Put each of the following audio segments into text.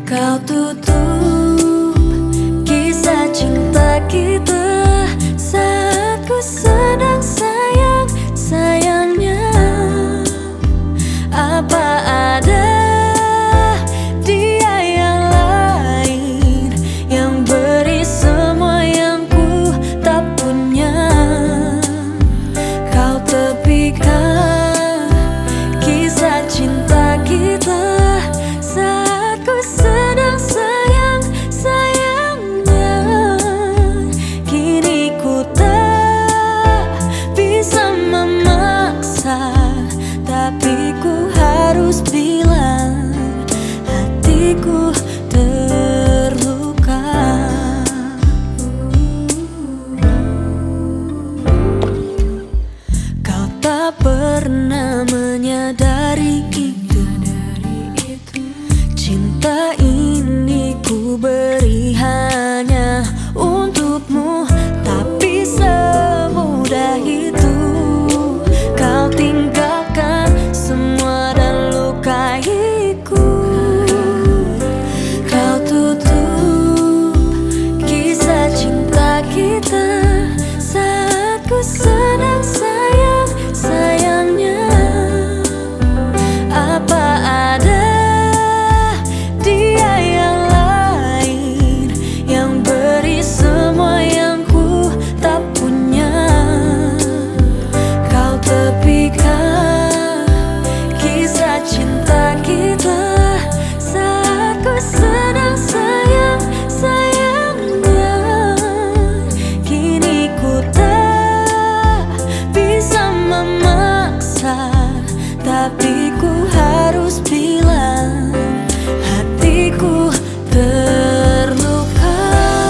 Kau tutup kisah cinta kita saat ku sedang sayang-sayangnya. Apa ada dia yang lain yang beri semua yang ku tak punya? Kau tepikan kisah cinta kita saat ku sedang sayang-sayangnya. Kini ku tak bisa memaksa, tapi ku harus bilang hatiku terluka. Kau tak pernah menyadari itu. Cinta ini ku beri hanya untukmu, tapi semudah itu kau tinggalkan semua dan lukaiku. Kau tutup kisah cinta kita saat ku sedang sayang-sayangnya. Apa ada dia yang lain yang beri semua yang ku tak punya? Kau tepikan kisah cinta kita saat ku sedang sayang-sayangnya. Kini ku tak bisa memaksa, tapi ku harus bilang hatiku terluka.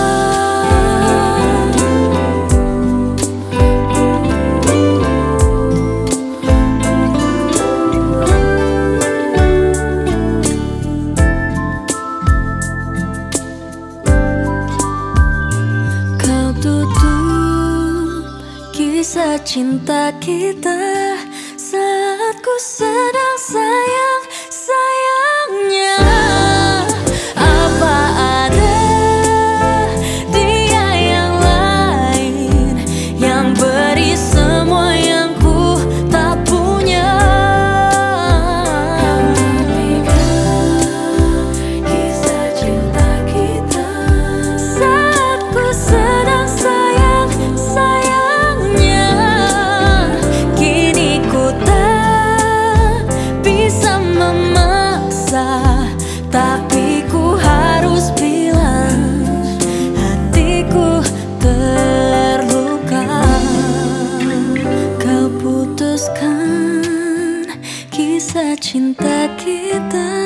Kau tutup kisah cinta kita saat ku sedang sayang-sayangnya. Apa ada dia yang lain yang beri semua yang ku tak punya? Kisah cinta kita saat ku sedang sayang-sayangnya. Kini ku tak bisa memaksa, tapi ku harus bilang hatiku terluka. Kau putuskan kisah cinta kita